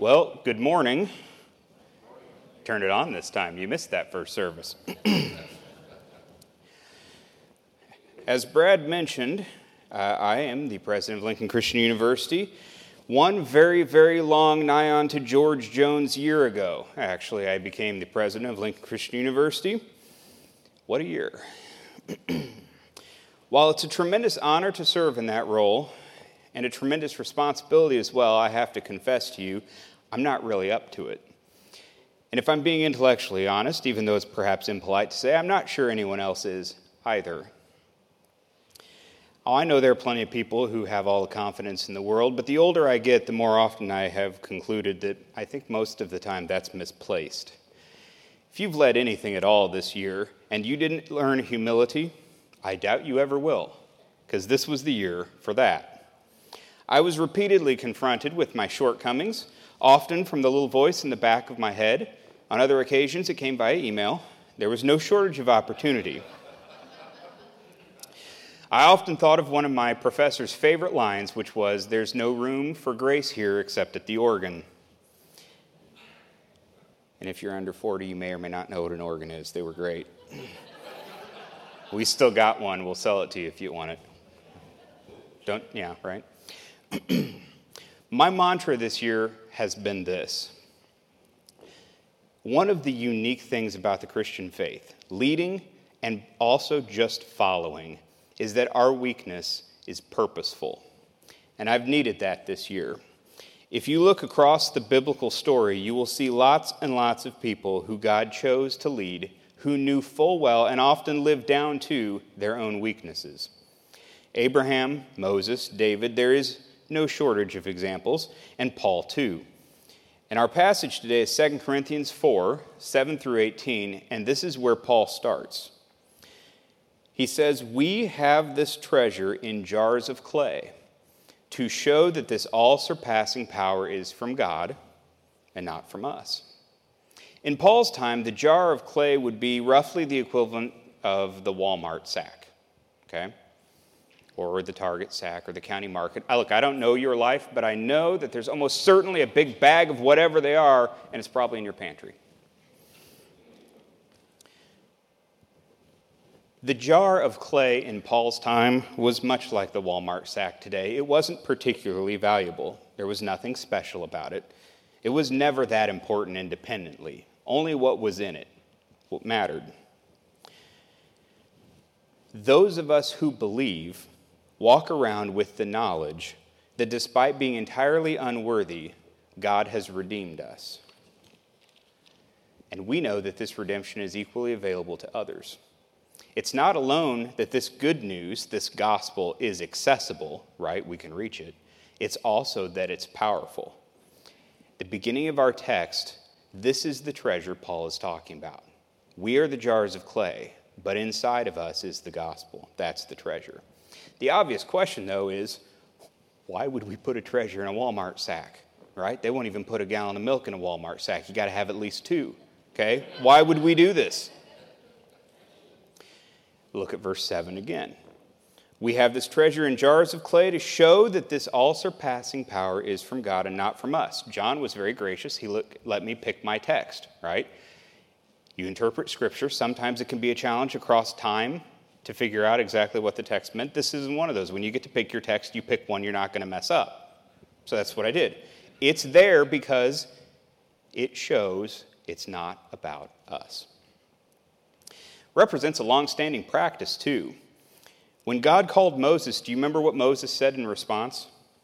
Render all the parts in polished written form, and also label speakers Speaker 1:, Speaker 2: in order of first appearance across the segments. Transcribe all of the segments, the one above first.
Speaker 1: Well, good morning. Turned it on this time. You missed that first service. As Brad mentioned, I am the president of Lincoln Christian University. One very, very long nigh on to George Jones year ago, actually, I became the president of Lincoln Christian University. What a year. While it's a tremendous honor to serve in that role, and a tremendous responsibility as well, I have to confess to you, I'm not really up to it. And if I'm being intellectually honest, even though it's perhaps impolite to say, I'm not sure anyone else is either. I know there are plenty of people who have all the confidence in the world, but the older I get, the more often I have concluded that I think most of the time that's misplaced. If you've led anything at all this year and you didn't learn humility, I doubt you ever will, because this was the year for that. I was repeatedly confronted with my shortcomings, often from the little voice in the back of my head. On other occasions, it came via email. There was no shortage of opportunity. I often thought of one of my professor's favorite lines, which was, "There's no room for grace here except at the organ." And if you're under 40, you may or may not know what an organ is. They were great. We still got one. We'll sell it to you if you want it. Yeah, right? My mantra this year has been this. One of the unique things about the Christian faith, leading and also just following, is that our weakness is purposeful. And I've needed that this year. If you look across the biblical story, you will see lots and lots of people who God chose to lead, who knew full well and often lived down to their own weaknesses. Abraham, Moses, David, there is no shortage of examples, and Paul too. And our passage today is 2 Corinthians 4, 7 through 18, and this is where Paul starts. He says, "We have this treasure in jars of clay to show that this all-surpassing power is from God and not from us." In Paul's time, the jar of clay would be roughly the equivalent of the Walmart sack, okay? Or the Target sack, or the county market. I don't know your life, but I know that there's almost certainly a big bag of whatever they are, and it's probably in your pantry. The jar of clay in Paul's time was much like the Walmart sack today. It wasn't particularly valuable. There was nothing special about it. It was never that important independently. Only what was in it, what mattered. Those of us who believe walk around with the knowledge that despite being entirely unworthy, God has redeemed us. And we know that this redemption is equally available to others. It's not alone that this good news, this gospel, is accessible, right? We can reach it. It's also that it's powerful. The beginning of our text, this is the treasure Paul is talking about. We are the jars of clay, but inside of us is the gospel. That's the treasure. The obvious question, though, is why would we put a treasure in a Walmart sack, right? They won't even put a gallon of milk in a Walmart sack. You got to have at least 2, okay? Why would we do this? Look at verse 7 again. We have this treasure in jars of clay to show that this all-surpassing power is from God and not from us. John was very gracious. He let me pick my text, right? You interpret Scripture. Sometimes it can be a challenge across time to figure out exactly what the text meant. This isn't one of those. When you get to pick your text, you pick one you're not going to mess up. So that's what I did. It's there because it shows it's not about us. Represents a long-standing practice, too. When God called Moses, do you remember what Moses said in response?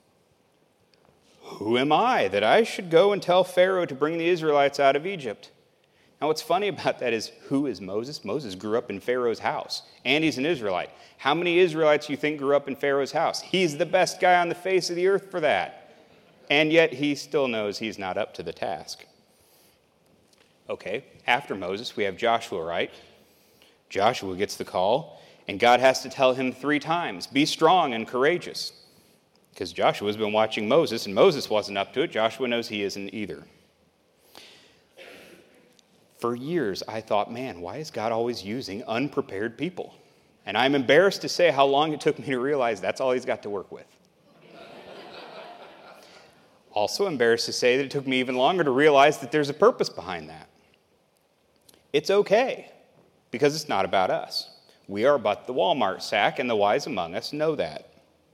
Speaker 1: "Who am I that I should go and tell Pharaoh to bring the Israelites out of Egypt?" Now, what's funny about that is, who is Moses? Moses grew up in Pharaoh's house, and he's an Israelite. How many Israelites do you think grew up in Pharaoh's house? He's the best guy on the face of the earth for that. And yet, he still knows he's not up to the task. Okay, after Moses, we have Joshua, right? Joshua gets the call, and God has to tell him 3 times, be strong and courageous. Because Joshua's been watching Moses, and Moses wasn't up to it. Joshua knows he isn't either. For years, I thought, man, why is God always using unprepared people? And I'm embarrassed to say how long it took me to realize that's all he's got to work with. Also embarrassed to say that it took me even longer to realize that there's a purpose behind that. It's okay, because it's not about us. We are but the Walmart sack, and the wise among us know that.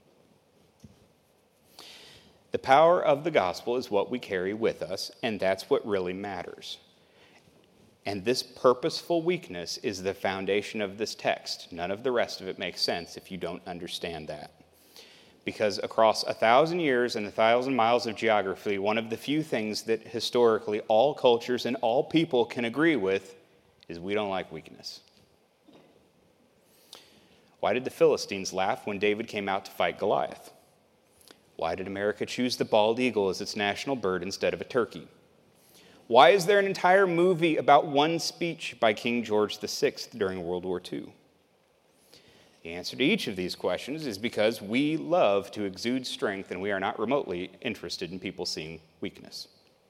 Speaker 1: The power of the gospel is what we carry with us, and that's what really matters. And this purposeful weakness is the foundation of this text. None of the rest of it makes sense if you don't understand that. Because across 1,000 years and 1,000 miles of geography, one of the few things that historically all cultures and all people can agree with is we don't like weakness. Why did the Philistines laugh when David came out to fight Goliath? Why did America choose the bald eagle as its national bird instead of a turkey? Why is there an entire movie about one speech by King George VI during World War II? The answer to each of these questions is because we love to exude strength and we are not remotely interested in people seeing weakness.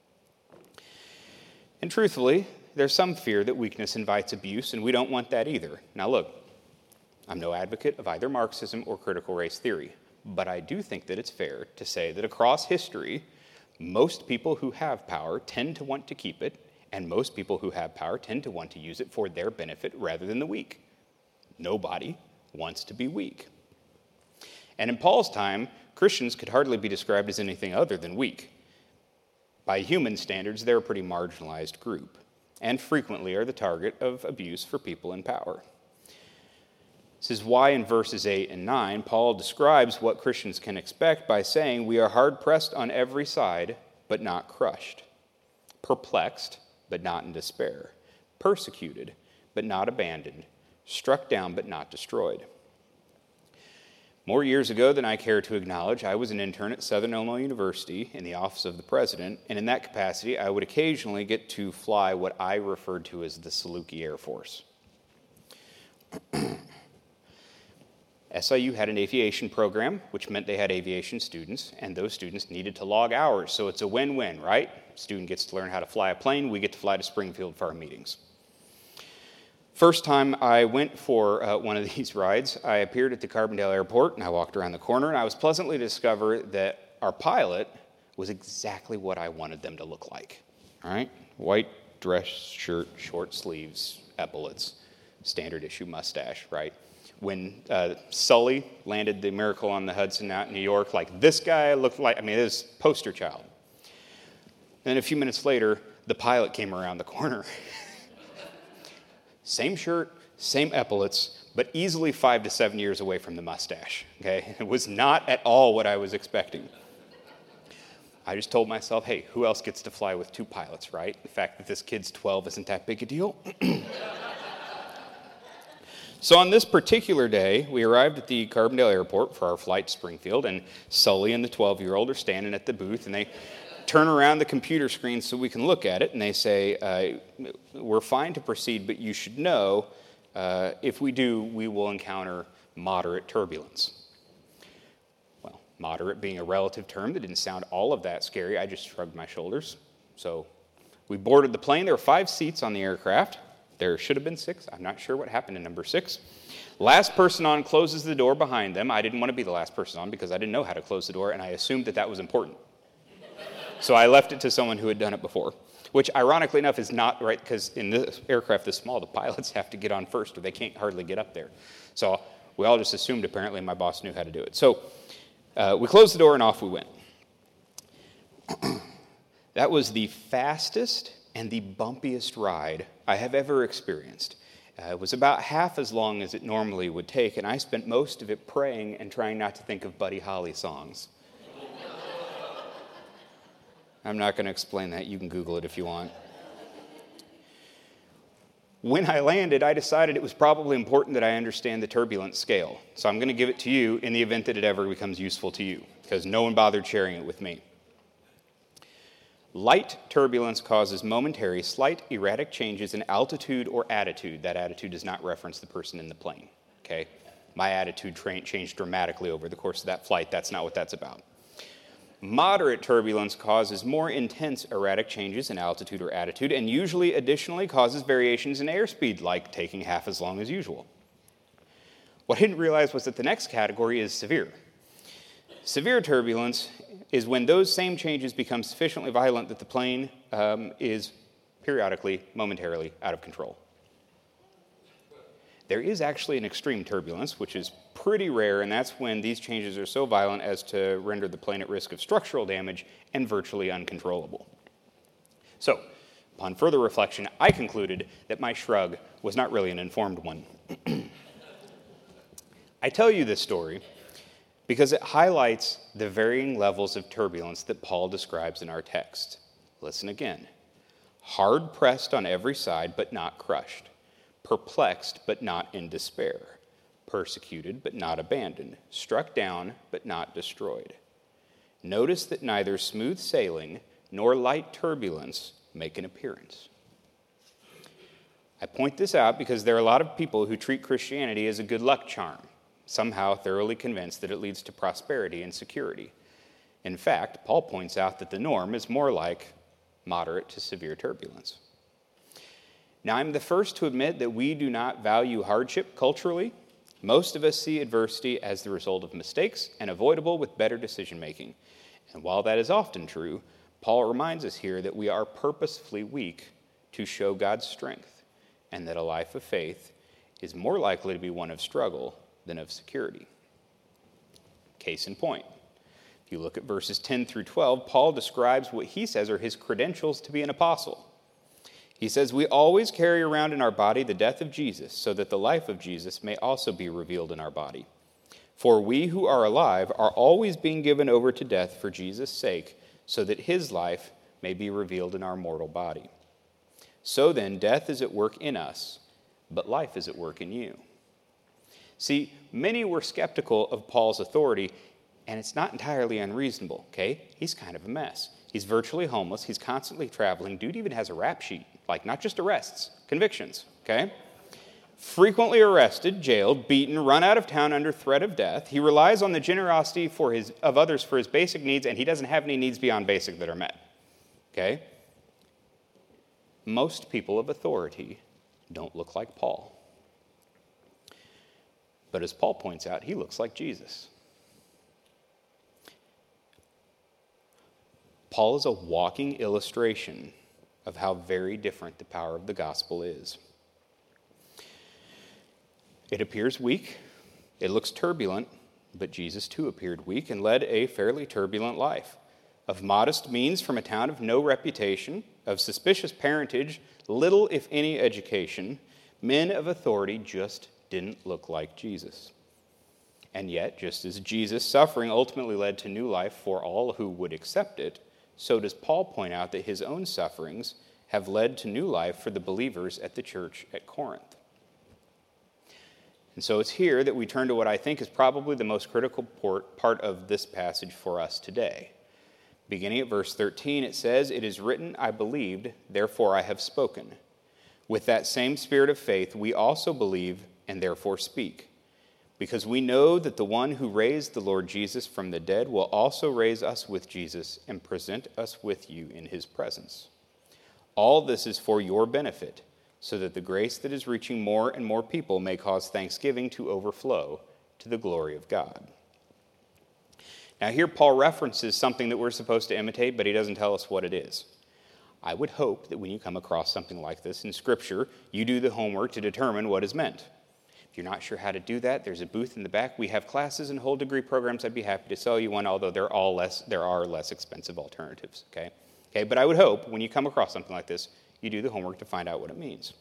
Speaker 1: And truthfully, there's some fear that weakness invites abuse, and we don't want that either. Now look, I'm no advocate of either Marxism or critical race theory, but I do think that it's fair to say that across history, most people who have power tend to want to keep it, and most people who have power tend to want to use it for their benefit rather than the weak. Nobody wants to be weak. And in Paul's time, Christians could hardly be described as anything other than weak. By human standards, they're a pretty marginalized group, and frequently are the target of abuse for people in power. This is why in verses 8 and 9, Paul describes what Christians can expect by saying, we are hard-pressed on every side, but not crushed, perplexed, but not in despair, persecuted, but not abandoned, struck down, but not destroyed. More years ago than I care to acknowledge, I was an intern at Southern Illinois University in the office of the president, and in that capacity, I would occasionally get to fly what I referred to as the Saluki Air Force. SIU had an aviation program, which meant they had aviation students, and those students needed to log hours, so it's a win-win, right? Student gets to learn how to fly a plane, we get to fly to Springfield for our meetings. First time I went for one of these rides, I appeared at the Carbondale Airport, and I walked around the corner, and I was pleasantly to discover that our pilot was exactly what I wanted them to look like, all right? White dress shirt, short sleeves, epaulets, standard issue mustache, right? When Sully landed the Miracle on the Hudson out in New York, like this guy looked like, it was poster child. Then a few minutes later, the pilot came around the corner. Same shirt, same epaulets, but easily 5 to 7 years away from the mustache, okay? It was not at all what I was expecting. I just told myself, hey, who else gets to fly with two pilots, right? The fact that this kid's 12 isn't that big a deal. So on this particular day, we arrived at the Carbondale Airport for our flight to Springfield, and Sully and the 12-year-old are standing at the booth, and they turn around the computer screen so we can look at it, and they say, we're fine to proceed, but you should know, if we do, we will encounter moderate turbulence. Well, moderate being a relative term that didn't sound all of that scary, I just shrugged my shoulders. So we boarded the plane. There were 5 seats on the aircraft. There should have been 6. I'm not sure what happened in number 6. Last person on closes the door behind them. I didn't want to be the last person on because I didn't know how to close the door, and I assumed that that was important. So I left it to someone who had done it before, which ironically enough is not right because in this aircraft this small, the pilots have to get on first or they can't hardly get up there. So we all just assumed apparently my boss knew how to do it. So we closed the door and off we went. That was the fastest and the bumpiest ride I have ever experienced. It was about half as long as it normally would take, and I spent most of it praying and trying not to think of Buddy Holly songs. I'm not going to explain that. You can Google it if you want. When I landed, I decided it was probably important that I understand the turbulence scale. So I'm going to give it to you in the event that it ever becomes useful to you, because no one bothered sharing it with me. Light turbulence causes momentary, slight, erratic changes in altitude or attitude. That attitude does not reference the person in the plane, okay? My attitude changed dramatically over the course of that flight. That's not what that's about. Moderate turbulence causes more intense erratic changes in altitude or attitude and usually additionally causes variations in airspeed, like taking half as long as usual. What I didn't realize was that the next category is severe. Severe turbulence is when those same changes become sufficiently violent that the plane is periodically, momentarily out of control. There is actually an extreme turbulence, which is pretty rare, and that's when these changes are so violent as to render the plane at risk of structural damage and virtually uncontrollable. So, upon further reflection, I concluded that my shrug was not really an informed one. I tell you this story because it highlights the varying levels of turbulence that Paul describes in our text. Listen again. Hard pressed on every side, but not crushed. Perplexed, but not in despair. Persecuted, but not abandoned. Struck down, but not destroyed. Notice that neither smooth sailing nor light turbulence make an appearance. I point this out because there are a lot of people who treat Christianity as a good luck charm, somehow thoroughly convinced that it leads to prosperity and security. In fact, Paul points out that the norm is more like moderate to severe turbulence. Now, I'm the first to admit that we do not value hardship culturally. Most of us see adversity as the result of mistakes and avoidable with better decision-making. And while that is often true, Paul reminds us here that we are purposefully weak to show God's strength, and that a life of faith is more likely to be one of struggle than of security. Case in point, if you look at verses 10 through 12, Paul describes what he says are his credentials to be an apostle. He says, "We always carry around in our body the death of Jesus, so that the life of Jesus may also be revealed in our body. For we who are alive are always being given over to death for Jesus' sake, so that his life may be revealed in our mortal body. So then, death is at work in us, but life is at work in you." See, many were skeptical of Paul's authority, and it's not entirely unreasonable, okay? He's kind of a mess. He's virtually homeless. He's constantly traveling. Dude even has a rap sheet, like not just arrests, convictions, okay? Frequently arrested, jailed, beaten, run out of town under threat of death. He relies on the generosity of others for his basic needs, and he doesn't have any needs beyond basic that are met, okay? Most people of authority don't look like Paul. But as Paul points out, he looks like Jesus. Paul is a walking illustration of how very different the power of the gospel is. It appears weak, it looks turbulent, but Jesus too appeared weak and led a fairly turbulent life. Of modest means from a town of no reputation, of suspicious parentage, little if any education, men of authority just didn't look like Jesus. And yet, just as Jesus' suffering ultimately led to new life for all who would accept it, so does Paul point out that his own sufferings have led to new life for the believers at the church at Corinth. And so it's here that we turn to what I think is probably the most critical part of this passage for us today. Beginning at verse 13, it says, "It is written, I believed, therefore I have spoken. With that same spirit of faith, we also believe and therefore speak, because we know that the one who raised the Lord Jesus from the dead will also raise us with Jesus and present us with you in his presence. All this is for your benefit, so that the grace that is reaching more and more people may cause thanksgiving to overflow to the glory of God." Now here Paul references something that we're supposed to imitate, but he doesn't tell us what it is. I would hope that when you come across something like this in Scripture, you do the homework to determine what is meant. If you're not sure how to do that, there's a booth in the back. We have classes and whole degree programs. I'd be happy to sell you one, although there are less expensive alternatives, okay? But I would hope when you come across something like this, you do the homework to find out what it means.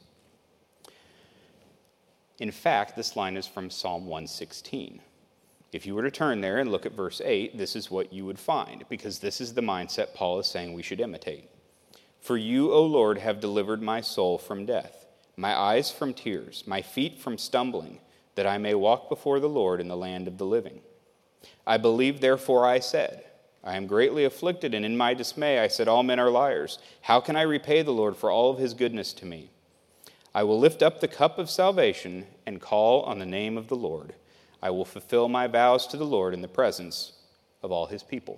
Speaker 1: In fact, this line is from Psalm 116. If you were to turn there and look at verse 8, this is what you would find, because this is the mindset Paul is saying we should imitate. "For you, O Lord, have delivered my soul from death, my eyes from tears, my feet from stumbling, that I may walk before the Lord in the land of the living. I believed, therefore I said, I am greatly afflicted, and in my dismay I said, all men are liars. How can I repay the Lord for all of his goodness to me? I will lift up the cup of salvation and call on the name of the Lord. I will fulfill my vows to the Lord in the presence of all his people."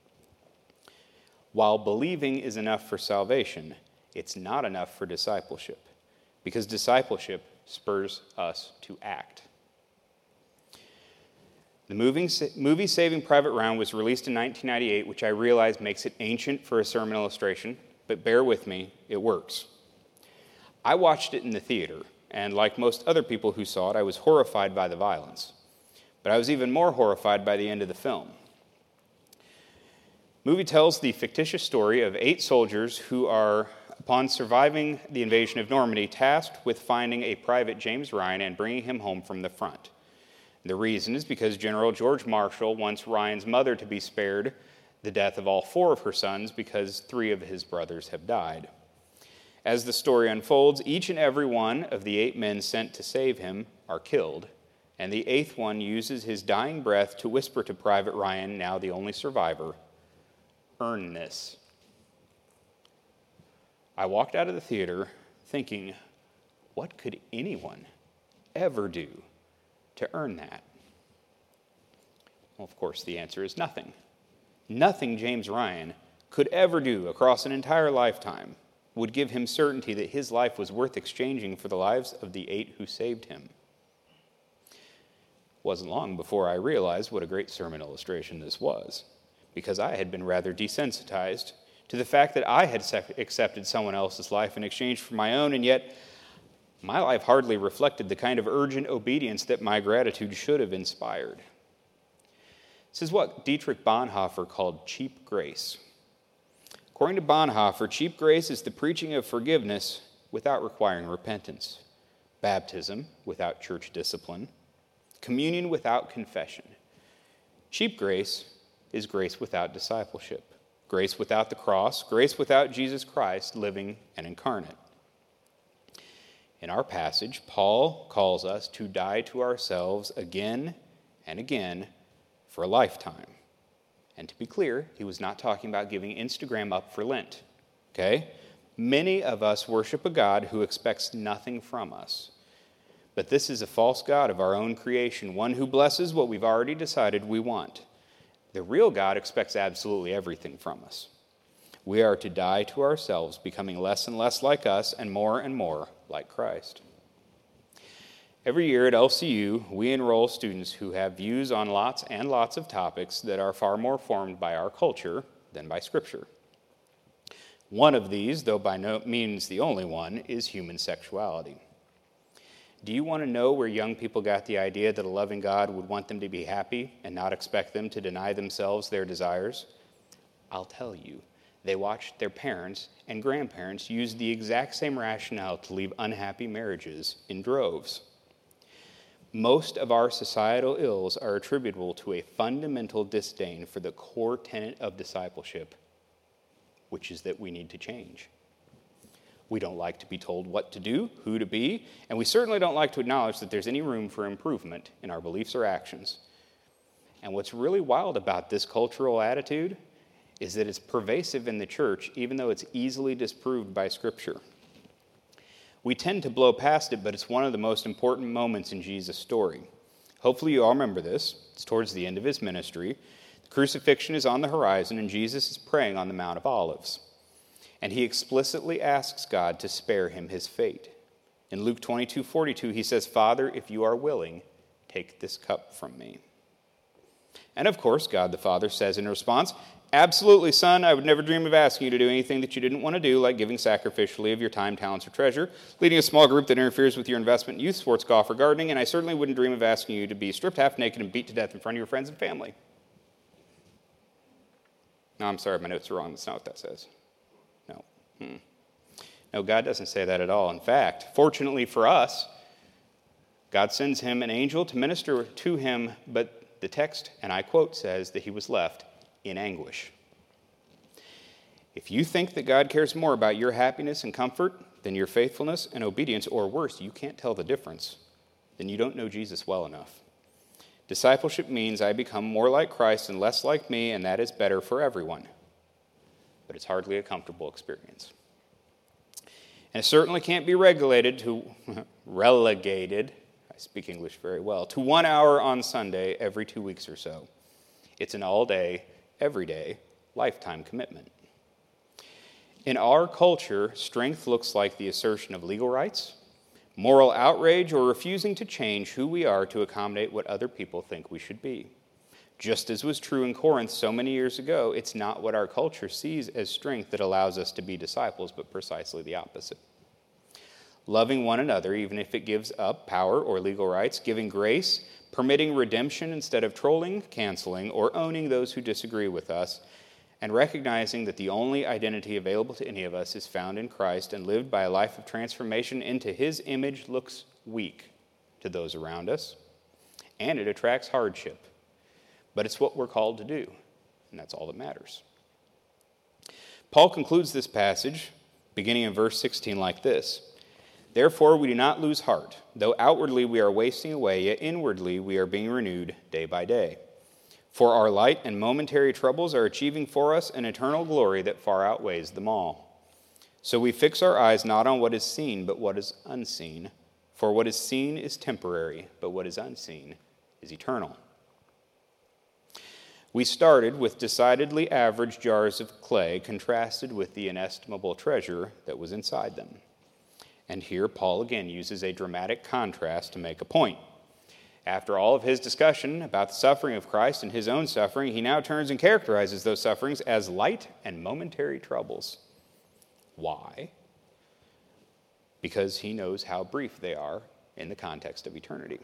Speaker 1: While believing is enough for salvation, it's not enough for discipleship, because discipleship spurs us to act. The movie Saving Private Ryan was released in 1998, which I realize makes it ancient for a sermon illustration, but bear with me, it works. I watched it in the theater, and like most other people who saw it, I was horrified by the violence. But I was even more horrified by the end of the film. The movie tells the fictitious story of 8 soldiers who are, upon surviving the invasion of Normandy, tasked with finding a Private James Ryan and bringing him home from the front. The reason is because General George Marshall wants Ryan's mother to be spared the death of all 4 of her sons because 3 of his brothers have died. As the story unfolds, each and every one of the 8 men sent to save him are killed, and the 8th one uses his dying breath to whisper to Private Ryan, now the only survivor, "Earn this." I walked out of the theater thinking, what could anyone ever do to earn that? Well, of course, the answer is nothing. Nothing James Ryan could ever do across an entire lifetime would give him certainty that his life was worth exchanging for the lives of the 8 who saved him. It wasn't long before I realized what a great sermon illustration this was, because I had been rather desensitized to the fact that I had accepted someone else's life in exchange for my own, and yet my life hardly reflected the kind of urgent obedience that my gratitude should have inspired. This is what Dietrich Bonhoeffer called cheap grace. According to Bonhoeffer, cheap grace is the preaching of forgiveness without requiring repentance, baptism without church discipline, communion without confession. Cheap grace is grace without discipleship, grace without the cross, grace without Jesus Christ living and incarnate. In our passage, Paul calls us to die to ourselves again and again for a lifetime. And to be clear, he was not talking about giving Instagram up for Lent, okay? Many of us worship a God who expects nothing from us. But this is a false God of our own creation, one who blesses what we've already decided we want. The real God expects absolutely everything from us. We are to die to ourselves, becoming less and less like us and more like Christ. Every year at LCU, we enroll students who have views on lots and lots of topics that are far more formed by our culture than by Scripture. One of these, though by no means the only one, is human sexuality. Do you want to know where young people got the idea that a loving God would want them to be happy and not expect them to deny themselves their desires? I'll tell you. They watched their parents and grandparents use the exact same rationale to leave unhappy marriages in droves. Most of our societal ills are attributable to a fundamental disdain for the core tenet of discipleship, which is that we need to change. We don't like to be told what to do, who to be, and we certainly don't like to acknowledge that there's any room for improvement in our beliefs or actions. And what's really wild about this cultural attitude is that it's pervasive in the church, even though it's easily disproved by Scripture. We tend to blow past it, but it's one of the most important moments in Jesus' story. Hopefully you all remember this. It's towards the end of his ministry. The crucifixion is on the horizon, and Jesus is praying on the Mount of Olives. And he explicitly asks God to spare him his fate. In Luke 22:42, he says, "Father, if you are willing, take this cup from me." And of course, God the Father says in response, "Absolutely, son, I would never dream of asking you to do anything that you didn't want to do, like giving sacrificially of your time, talents, or treasure, leading a small group that interferes with your investment in youth, sports, golf, or gardening, and I certainly wouldn't dream of asking you to be stripped half naked and beat to death in front of your friends and family." No, I'm sorry, my notes are wrong. That's not what that says. No. No, God doesn't say that at all. In fact, fortunately for us, God sends him an angel to minister to him, but the text, and I quote, says that he was left in anguish. If you think that God cares more about your happiness and comfort than your faithfulness and obedience, or worse, you can't tell the difference, then you don't know Jesus well enough. Discipleship means I become more like Christ and less like me, and that is better for everyone. But it's hardly a comfortable experience. And it certainly can't be relegated, I speak English very well, to 1 hour on Sunday every 2 weeks or so. It's an all-day, everyday, lifetime commitment. In our culture, strength looks like the assertion of legal rights, moral outrage, or refusing to change who we are to accommodate what other people think we should be. Just as was true in Corinth so many years ago, it's not what our culture sees as strength that allows us to be disciples, but precisely the opposite. Loving one another, even if it gives up power or legal rights, giving grace, permitting redemption instead of trolling, canceling, or owning those who disagree with us, and recognizing that the only identity available to any of us is found in Christ and lived by a life of transformation into his image looks weak to those around us, and it attracts hardship. But it's what we're called to do, and that's all that matters. Paul concludes this passage, beginning in verse 16, like this: Therefore we do not lose heart. Though outwardly we are wasting away, yet inwardly we are being renewed day by day. For our light and momentary troubles are achieving for us an eternal glory that far outweighs them all. So we fix our eyes not on what is seen, but what is unseen. For what is seen is temporary, but what is unseen is eternal. We started with decidedly average jars of clay contrasted with the inestimable treasure that was inside them. And here Paul again uses a dramatic contrast to make a point. After all of his discussion about the suffering of Christ and his own suffering, he now turns and characterizes those sufferings as light and momentary troubles. Why? Because he knows how brief they are in the context of eternity.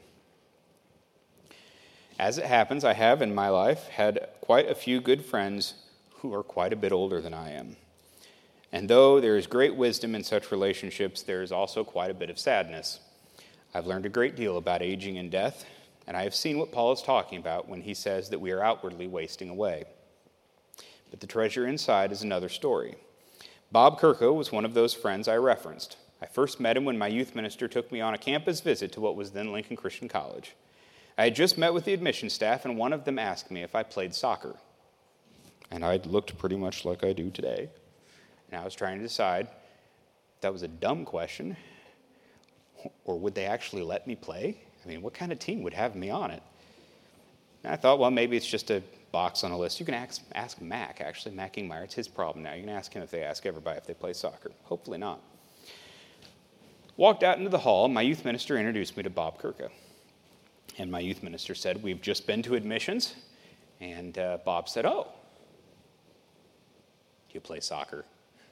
Speaker 1: As it happens, I have in my life had quite a few good friends who are quite a bit older than I am. And though there is great wisdom in such relationships, there is also quite a bit of sadness. I've learned a great deal about aging and death, and I have seen what Paul is talking about when he says that we are outwardly wasting away. But the treasure inside is another story. Bob Kirko was one of those friends I referenced. I first met him when my youth minister took me on a campus visit to what was then Lincoln Christian College. I had just met with the admissions staff, and one of them asked me if I played soccer. And I looked pretty much like I do today. And I was trying to decide if that was a dumb question, or would they actually let me play? I mean, what kind of team would have me on it? And I thought, well, maybe it's just a box on a list. You can ask Mac, actually, Mac Ingmeyer. It's his problem now. You can ask him if they ask everybody if they play soccer. Hopefully not. Walked out into the hall. My youth minister introduced me to Bob Kirko. And my youth minister said, we've just been to admissions. And Bob said, oh, do you play soccer?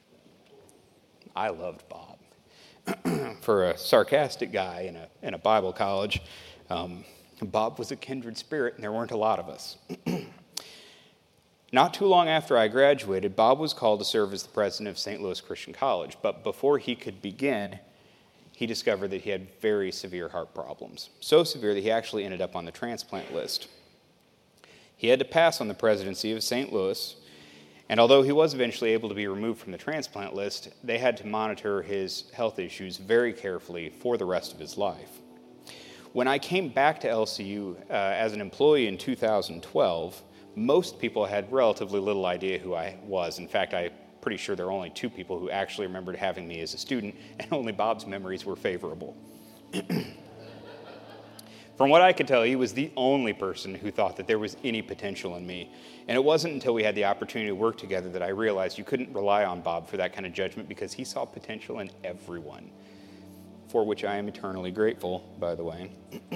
Speaker 1: I loved Bob. For a sarcastic guy in a Bible college, Bob was a kindred spirit, and there weren't a lot of us. Not too long after I graduated, Bob was called to serve as the president of St. Louis Christian College. But before he could begin, he discovered that he had very severe heart problems, so severe that he actually ended up on the transplant list. He had to pass on the presidency of St. Louis, and although he was eventually able to be removed from the transplant list, they had to monitor his health issues very carefully for the rest of his life. When I came back to LCU as an employee in 2012, most people had relatively little idea who I was. In fact, I'm pretty sure there are only 2 people who actually remembered having me as a student, and only Bob's memories were favorable. From what I could tell, he was the only person who thought that there was any potential in me. And it wasn't until we had the opportunity to work together that I realized you couldn't rely on Bob for that kind of judgment, because he saw potential in everyone, for which I am eternally grateful, by the way.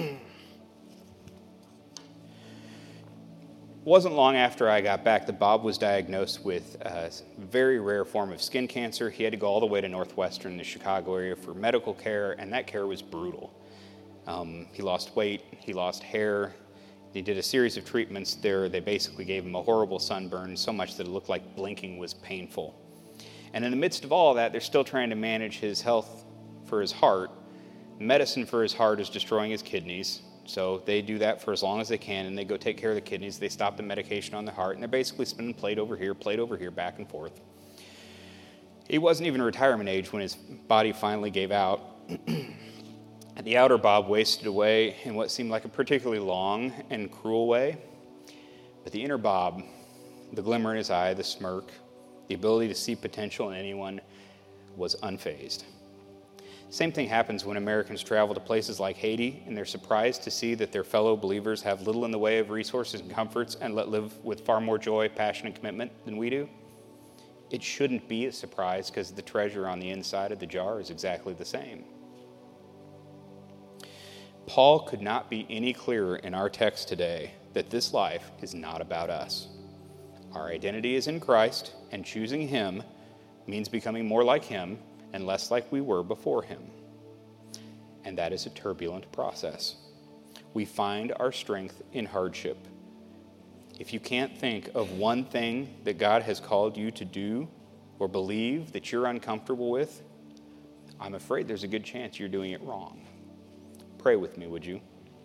Speaker 1: It wasn't long after I got back that Bob was diagnosed with a very rare form of skin cancer. He had to go all the way to Northwestern, the Chicago area, for medical care, and that care was brutal. He lost weight, he lost hair. They did a series of treatments there. They basically gave him a horrible sunburn, so much that it looked like blinking was painful. And in the midst of all that, they're still trying to manage his health for his heart. Medicine for his heart is destroying his kidneys. So they do that for as long as they can, and they go take care of the kidneys. They stop the medication on the heart, and they're basically spinning plate over here, back and forth. He wasn't even retirement age when his body finally gave out. The outer Bob wasted away in what seemed like a particularly long and cruel way. But the inner Bob, the glimmer in his eye, the smirk, the ability to see potential in anyone, was unfazed. Same thing happens when Americans travel to places like Haiti, and they're surprised to see that their fellow believers have little in the way of resources and comforts and live with far more joy, passion, and commitment than we do. It shouldn't be a surprise, because the treasure on the inside of the jar is exactly the same. Paul could not be any clearer in our text today that this life is not about us. Our identity is in Christ, and choosing Him means becoming more like Him and less like we were before Him. And that is a turbulent process. We find our strength in hardship. If you can't think of one thing that God has called you to do or believe that you're uncomfortable with, I'm afraid there's a good chance you're doing it wrong. Pray with me, would you?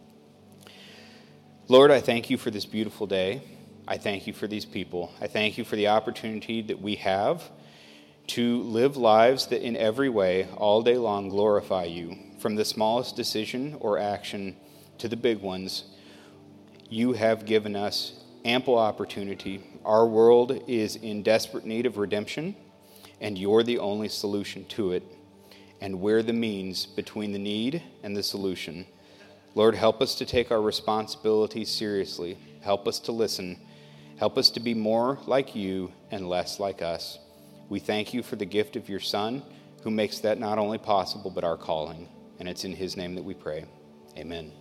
Speaker 1: Lord, I thank you for this beautiful day. I thank you for these people. I thank you for the opportunity that we have to live lives that in every way, all day long, glorify you. From the smallest decision or action to the big ones, you have given us ample opportunity. Our world is in desperate need of redemption, and you're the only solution to it. And we're the means between the need and the solution. Lord, help us to take our responsibilities seriously. Help us to listen. Help us to be more like you and less like us. We thank you for the gift of your Son, who makes that not only possible but our calling. And it's in his name that we pray. Amen.